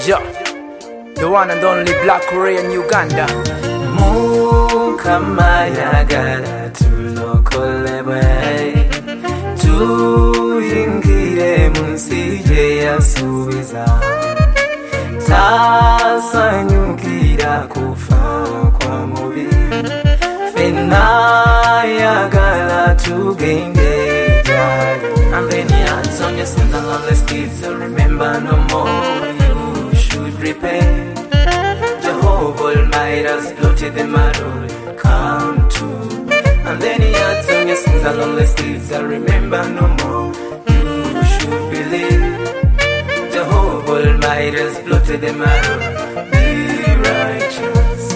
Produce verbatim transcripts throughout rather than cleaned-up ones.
Yo, the one and only Black Ray in Uganda. Mukamayagala tulokolebwe tuyingire munsi gye yasuubiza tasanyukira kufa kwa mubi fenna yagala tugende gyali. And then he hands on your sins and lawless deeds, so remember no more you should repent. Jehovah Almighty has blotted them out, come to. And then he hands on your sins and lawless deeds, so remember no more you should believe. Jehovah Almighty has blotted them out, be righteous.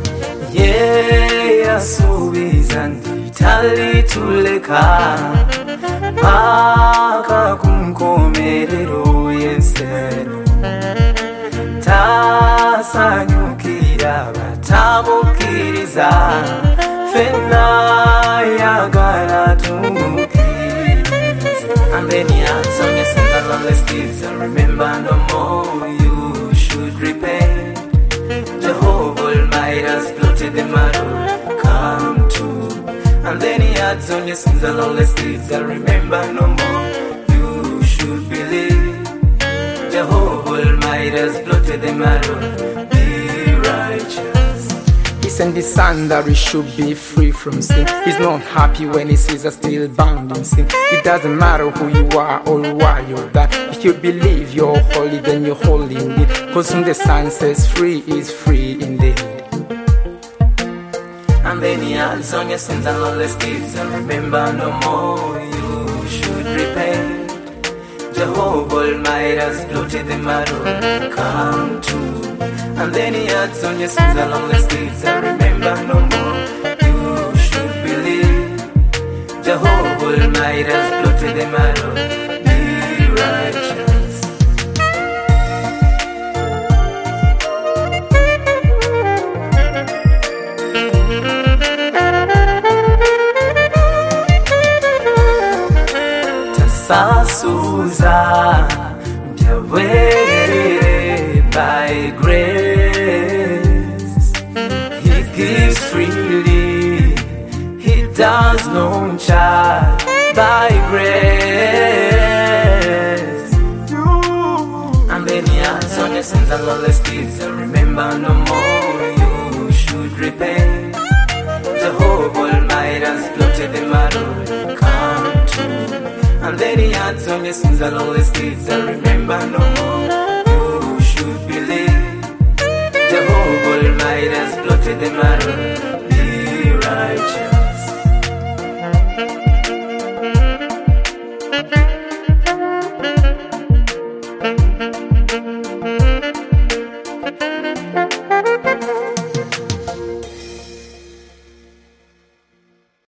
Yeah, so is and tali tuleka paka kunkomerero yensero tasanyukira batabukiriza fenna yagala tumukiriza. And then he hands on your sins and lawless deeds, and remember no more you should repent. Jehovah Almighty has blotted them out, come to. And then he adds on your sins and lawless deeds, and remember no more you should believe. Jehovah Almighty has blotted them out, be righteous. He sent his son that we should be free from sin. He's not happy when he sees us still bound in sin. It doesn't matter who you are or why you're that. If you believe you're holy, then you're holy indeed. Cause whom the Son says free is free indeed. And then he hands on your sins and lawless deeds, and remember no more you should repent. Jehovah Almighty has blotted them out, come to. And then he adds on your sins and lawless deeds, and remember no more you should believe. Jehovah Almighty has blotted them out, be righteous. Tasasuza Yahweh by grace. He gives freely, he does no charge by grace. And then he hands on your sins and lawless deeds, and remember no more you should repent. Jehovah Almighty has blotted them out, come to. And then he adds on your sins and lawless deeds, and remember no more you should believe. Jehovah Almighty has blotted them out, be righteous.